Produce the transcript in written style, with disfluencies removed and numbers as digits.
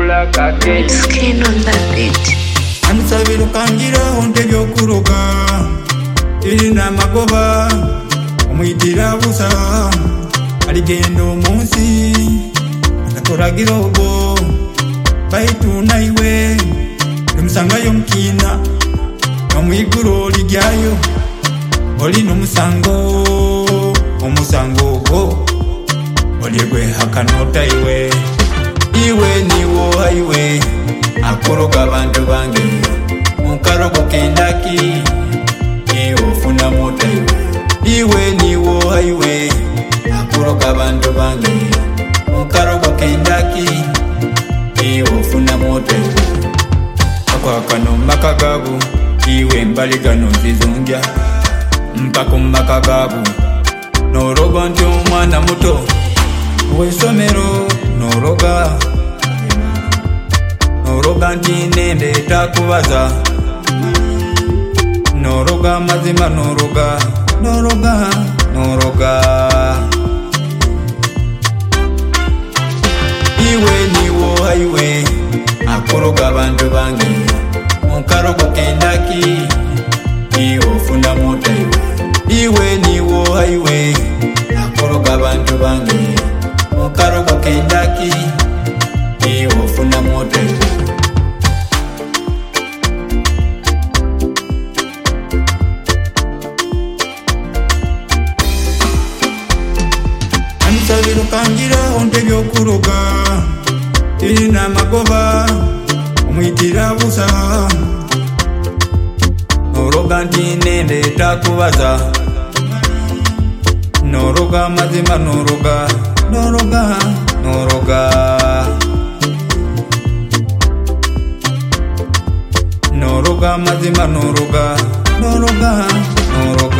black again. Skin on that beat. Ansabiro kangira onte byokuroga irina magoba omuyitira busa aligendo munsi atakoragira obo baitu naiwe musangayo mukina omuyiguro ligyayo oli nomusango omusango go oligwe hakanota iwe niwo haiwe akoroga abantu bange mukarogo kendaki ofuna mota iwe niwo haiwe akoroga abantu bange mukarogo kendaki ofuna mota akwakano makagabu iwe mbaligano zizungya mpako makagabu noroga nti omwana muto wesomero noroga nti nende takubaza noroga mazima noroga iwe niwo haiwe akoroga abantu bange mukarogo kendaki ofuna mota iwe niwo haiwe akoroga abantu bange mukarogo kendaki ofuna mota Ansabiro kangira onte byokuroga irina magoba omuyitira busa noroga nti nende takubaza noroga mazima noroga mazima noroga